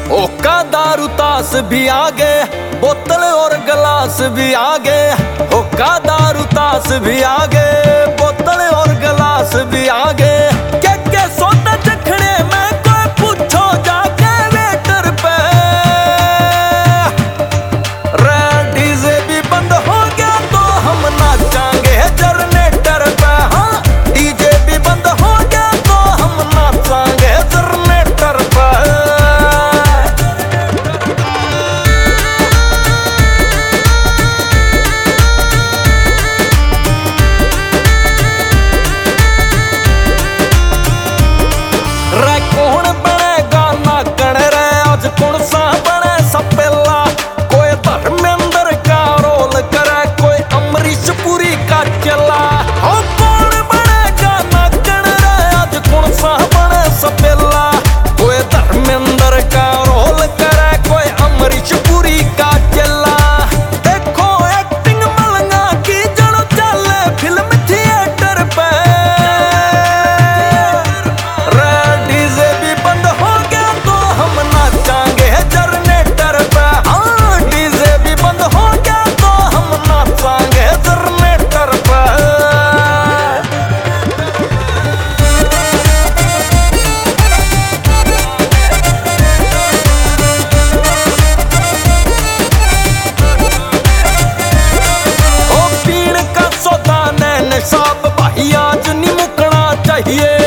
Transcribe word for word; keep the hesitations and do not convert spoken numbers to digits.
ओका दारू तास भी आ गए, बोतल और गिलास भी आ गए। ओका दारू तास भी आ गए, बोतल और गिलास भी आ गए। क्या क्या सोना चखने में कोई पूछो जाके वेटर पे। रे डीजे भी बंद हो गया तो हम नाचांगे जनरेटर पे। हाँ डीजे भी बंद हो गया तो हम नाचांगे जनरेटर पे। कौन बनेगा नाकण रे आज कौन सा बने सपेला। कोई धर्मेंद्र का रोल करे, कोई अमरीश पुरी का चला। हो कौन बनेगा नाकण रे आज कौन सा बने सपेला। कोई धर्मेंद्र का रोल करे, कोई अमरीश पुरी का चला। देखो एक्टिंग मलंगा की जड़ो चले फिल्म थिएटर पे। सब भाई आज नहीं मुकना चाहिए।